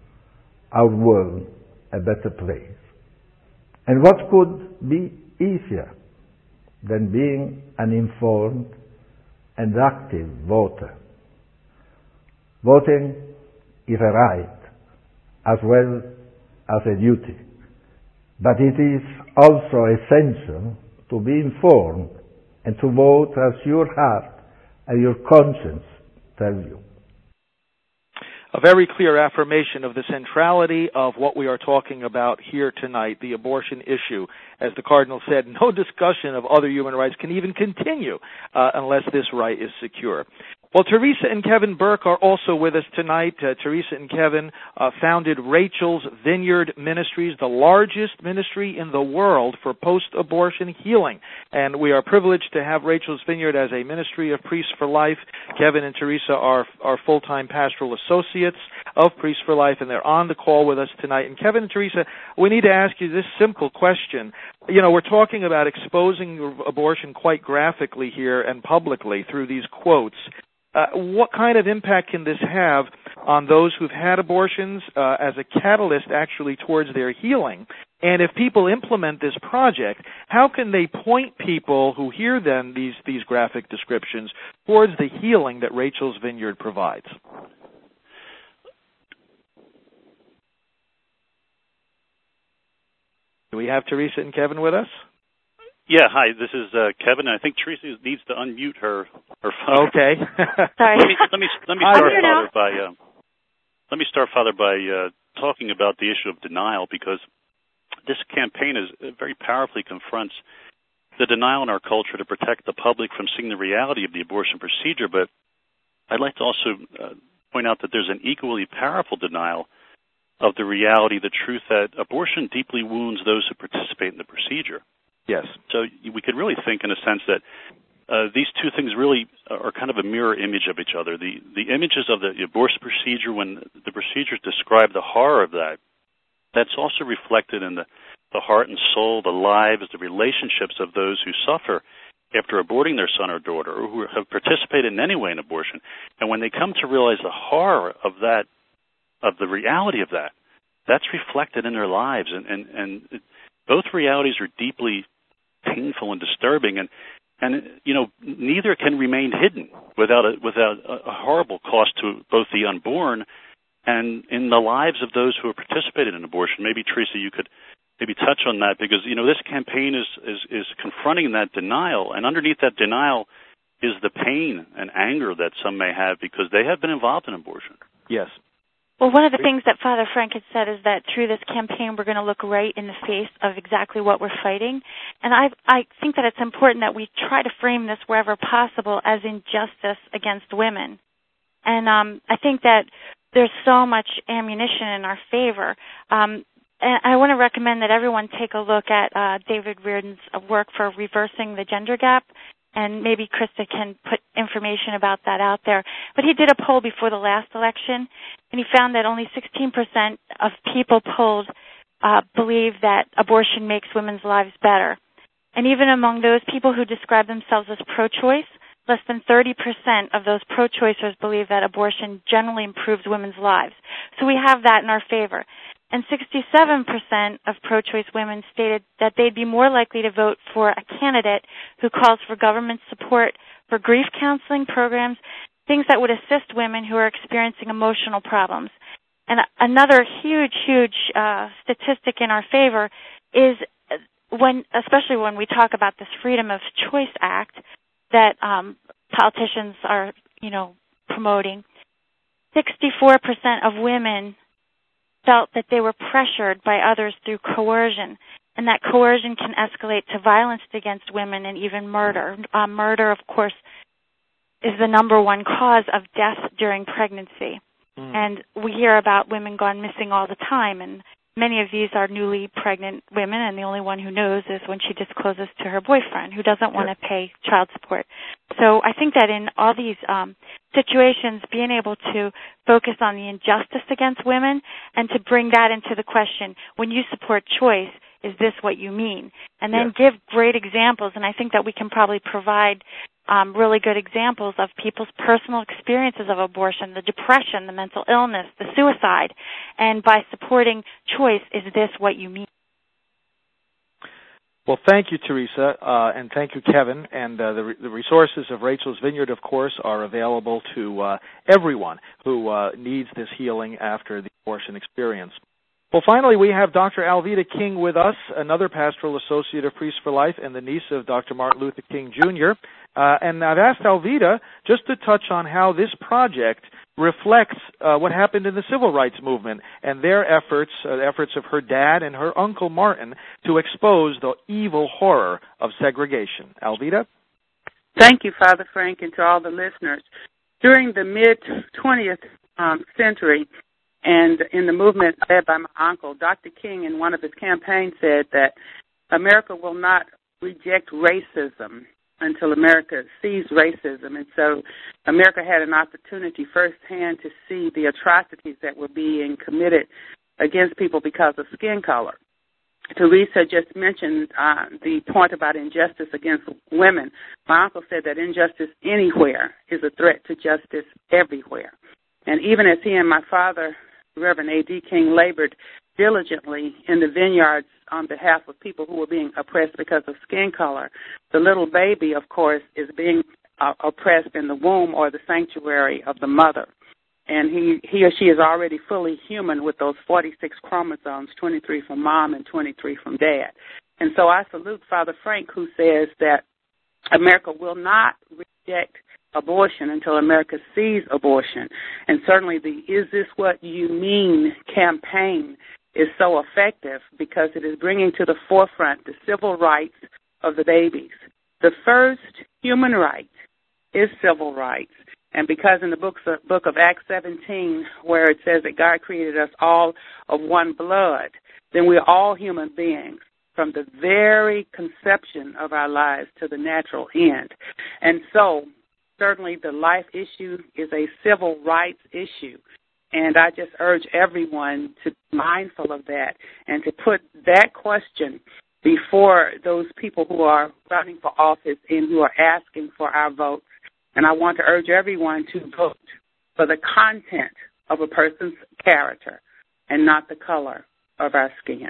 our world, a better place? And what could be easier than being an informed and active voter? Voting is a right as well as a duty, but it is also essential to be informed and to vote as your heart and your conscience tell you. A very clear affirmation of the centrality of what we are talking about here tonight, the abortion issue. As the Cardinal said, no discussion of other human rights can even continue uh, unless this right is secure. Well, Teresa and Kevin Burke are also with us tonight. Uh, Teresa and Kevin uh, founded Rachel's Vineyard Ministries, the largest ministry in the world for post-abortion healing. And we are privileged to have Rachel's Vineyard as a ministry of Priests for Life. Kevin and Teresa are, are full-time pastoral associates of Priests for Life, and they're on the call with us tonight. And Kevin and Teresa, we need to ask you this simple question. You know, we're talking about exposing abortion quite graphically here and publicly through these quotes. Uh, what kind of impact can this have on those who've had abortions uh, as a catalyst actually towards their healing? And if people implement this project, how can they point people who hear then these, these graphic descriptions towards the healing that Rachel's Vineyard provides? Do we have Teresa and Kevin with us? Yeah, hi, this is uh, Kevin. I think Teresa needs to unmute her her phone. Okay. Sorry. Let me let me let me start, Father, by uh, let me start, Father, by uh, talking about the issue of denial, because this campaign is very powerfully confronts the denial in our culture to protect the public from seeing the reality of the abortion procedure, but I'd like to also uh, point out that there's an equally powerful denial of the reality, the truth that abortion deeply wounds those who participate in the procedure. Yes. So we could really think in a sense that uh, these two things really are kind of a mirror image of each other. The the images of the abortion procedure, when the procedures describe the horror of that, that's also reflected in the, the heart and soul, the lives, the relationships of those who suffer after aborting their son or daughter, or who have participated in any way in abortion. And when they come to realize the horror of that, of the reality of that, that's reflected in their lives. And, and, and it, both realities are deeply painful and disturbing. And, and you know, neither can remain hidden without a, without a horrible cost to both the unborn and in the lives of those who have participated in abortion. Maybe, Teresa, you could maybe touch on that, because, you know, this campaign is, is, is confronting that denial, and underneath that denial is the pain and anger that some may have because they have been involved in abortion. Yes. Well, one of the things that Father Frank had said is that through this campaign we're going to look right in the face of exactly what we're fighting. And I I think that it's important that we try to frame this wherever possible as injustice against women. And um, I think that there's so much ammunition in our favor. Um, and I want to recommend that everyone take a look at uh, David Reardon's work for reversing the gender gap. And maybe Krista can put information about that out there. But he did a poll before the last election, and he found that only sixteen percent of people polled uh, believe that abortion makes women's lives better. And even among those people who describe themselves as pro-choice, less than thirty percent of those pro-choicers believe that abortion generally improves women's lives. So we have that in our favor. And sixty-seven percent of pro-choice women stated that they'd be more likely to vote for a candidate who calls for government support for grief counseling programs, things that would assist women who are experiencing emotional problems. And another huge, huge uh, statistic in our favor is when, especially when we talk about this Freedom of Choice Act that um, politicians are, you know, promoting, sixty-four percent of women felt that they were pressured by others through coercion, and that coercion can escalate to violence against women and even murder. Uh, murder, of course, is the number one cause of death during pregnancy. Mm. And we hear about women gone missing all the time, and many of these are newly pregnant women, and the only one who knows is when she discloses to her boyfriend, who doesn't want to pay child support. So I think that in all these um, situations, being able to focus on the injustice against women and to bring that into the question, when you support choice, is this what you mean? And then yeah. give great examples, and I think that we can probably provide um, really good examples of people's personal experiences of abortion, the depression, the mental illness, the suicide, and by supporting choice, is this what you mean? Well, thank you, Teresa, uh, and thank you, Kevin. And uh, the, re- the resources of Rachel's Vineyard, of course, are available to uh, everyone who uh, needs this healing after the abortion experience. Well, finally, we have Doctor Alveda King with us, another pastoral associate of Priests for Life and the niece of Doctor Martin Luther King, Junior Uh, and I've asked Alveda just to touch on how this project reflects uh, what happened in the civil rights movement and their efforts, uh, efforts of her dad and her uncle Martin to expose the evil horror of segregation. Alveda? Thank you, Father Frank, and to all the listeners. During the mid-twentieth um, century, and in the movement led by my uncle, Doctor King, in one of his campaigns, said that America will not reject racism until America sees racism. And so America had an opportunity firsthand to see the atrocities that were being committed against people because of skin color. Teresa just mentioned uh, the point about injustice against women. My uncle said that injustice anywhere is a threat to justice everywhere. And even as he and my father, Reverend A D King, labored diligently in the vineyards on behalf of people who were being oppressed because of skin color, the little baby, of course, is being uh, oppressed in the womb or the sanctuary of the mother. And he, he or she is already fully human with those forty-six chromosomes, twenty-three from mom and twenty-three from dad. And so I salute Father Frank, who says that America will not reject abortion until America sees abortion. And certainly the Is This What You Mean campaign is so effective because it is bringing to the forefront the civil rights of the babies. The first human right is civil rights. And because in the book of, book of Acts seventeen, where it says that God created us all of one blood, then we're all human beings from the very conception of our lives to the natural end. And so certainly the life issue is a civil rights issue. And I just urge everyone to be mindful of that and to put that question before those people who are running for office and who are asking for our votes. And I want to urge everyone to vote for the content of a person's character and not the color of our skin.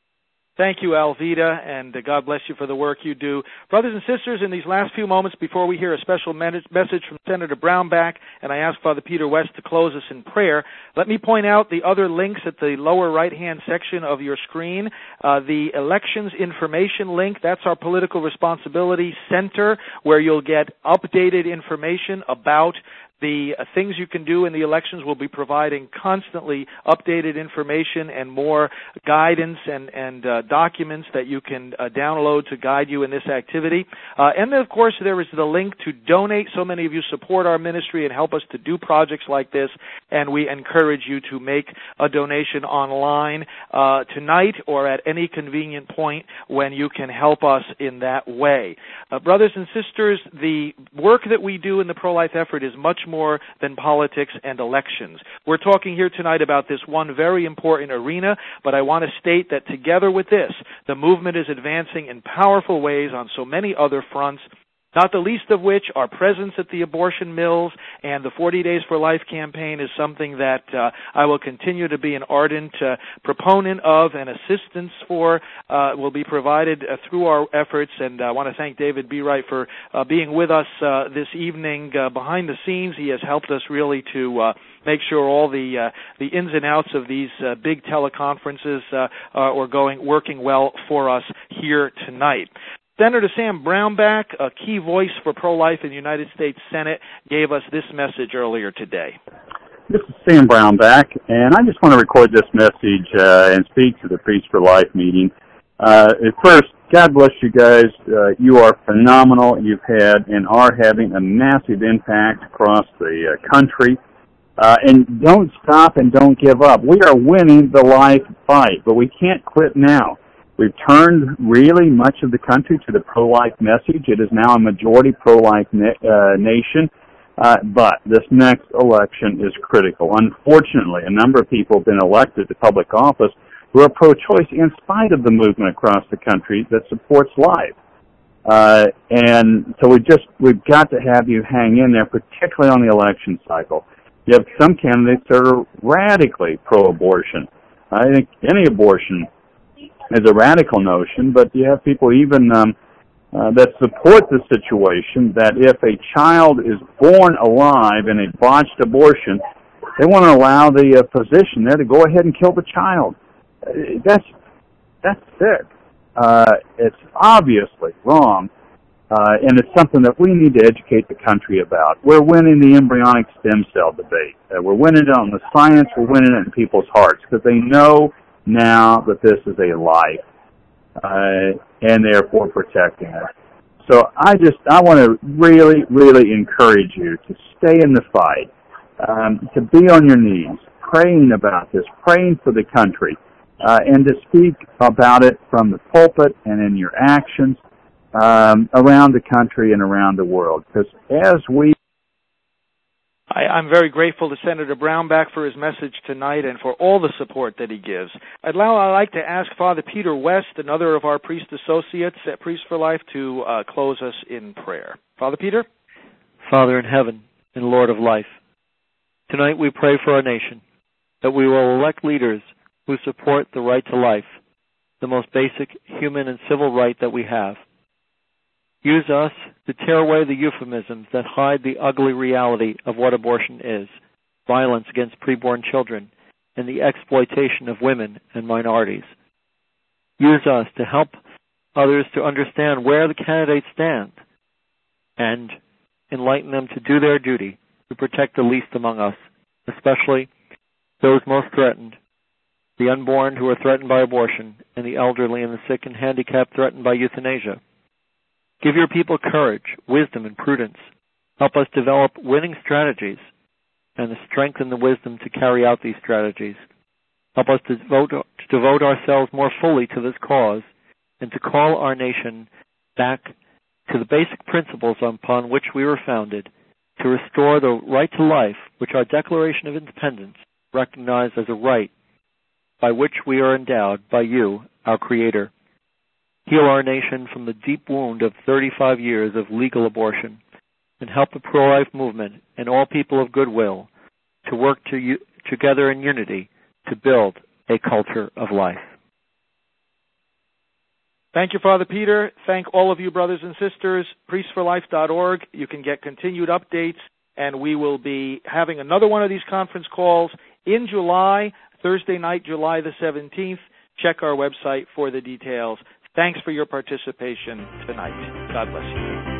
Thank you, Alveda, and uh, God bless you for the work you do. Brothers and sisters, in these last few moments before we hear a special message from Senator Brownback, and I ask Father Peter West to close us in prayer, let me point out the other links at the lower right-hand section of your screen. Uh, the Elections Information link, that's our Political Responsibility Center, where you'll get updated information about the uh, things you can do in the elections. Will be providing constantly updated information and more guidance and, and uh, documents that you can uh, download to guide you in this activity. Uh, and then, of course, there is the link to donate. So many of you support our ministry and help us to do projects like this, and we encourage you to make a donation online uh, tonight or at any convenient point when you can help us in that way. Uh, brothers and sisters, the work that we do in the pro-life effort is much more than politics and elections. We're talking here tonight about this one very important arena, but I want to state that together with this, the movement is advancing in powerful ways on so many other fronts, not the least of which our presence at the abortion mills, and the forty Days for Life campaign is something that uh, I will continue to be an ardent uh, proponent of, and assistance for uh, will be provided uh, through our efforts. And I want to thank David B. Wright for uh, being with us uh, this evening uh, behind the scenes. He has helped us really to uh, make sure all the uh, the ins and outs of these uh, big teleconferences uh, uh, are going working well for us here tonight. Senator Sam Brownback, a key voice for pro-life in the United States Senate, gave us this message earlier today. This is Sam Brownback, and I just want to record this message uh, and speak to the Priest for Life meeting. Uh, first, God bless you guys. Uh, you are phenomenal. You've had and are having a massive impact across the uh, country. Uh, and don't stop and don't give up. We are winning the life fight, but we can't quit now. We've turned really much of the country to the pro-life message. It is now a majority pro-life na- uh, nation, uh, but this next election is critical. Unfortunately, a number of people have been elected to public office who are pro-choice in spite of the movement across the country that supports life. Uh, and so we just, we've got to have you hang in there, particularly on the election cycle. You have some candidates that are radically pro-abortion. I think any abortion is a radical notion, but you have people even um, uh, that support the situation that if a child is born alive in a botched abortion, they want to allow the uh, physician there to go ahead and kill the child. Uh, that's that's sick. Uh, it's obviously wrong, uh, and it's something that we need to educate the country about. We're winning the embryonic stem cell debate. Uh, we're winning it on the science. We're winning it in people's hearts because they know now that this is a life, uh, and therefore protecting it. So I just, I want to really, really encourage you to stay in the fight, um, to be on your knees, praying about this, praying for the country, uh, and to speak about it from the pulpit and in your actions um, around the country and around the world. Because as we I, I'm very grateful to Senator Brownback for his message tonight and for all the support that he gives. I'd now I'd like to ask Father Peter West, another of our priest associates at Priest for Life, to uh, close us in prayer. Father Peter? Father in heaven and Lord of life, tonight we pray for our nation, that we will elect leaders who support the right to life, the most basic human and civil right that we have. Use us to tear away the euphemisms that hide the ugly reality of what abortion is, violence against preborn children, and the exploitation of women and minorities. Use us to help others to understand where the candidates stand and enlighten them to do their duty to protect the least among us, especially those most threatened, the unborn who are threatened by abortion, and the elderly and the sick and handicapped threatened by euthanasia. Give your people courage, wisdom, and prudence. Help us develop winning strategies and the strength and the wisdom to carry out these strategies. Help us to devote, to devote ourselves more fully to this cause and to call our nation back to the basic principles upon which we were founded, to restore the right to life, which our Declaration of Independence recognized as a right by which we are endowed by you, our Creator. Heal our nation from the deep wound of thirty-five years of legal abortion, and help the pro-life movement and all people of goodwill to work to u- together in unity to build a culture of life. Thank you, Father Peter. Thank all of you, brothers and sisters. priest for life dot org. You can get continued updates, and we will be having another one of these conference calls in July, Thursday night, July the seventeenth. Check our website for the details. Thanks for your participation tonight. God bless you.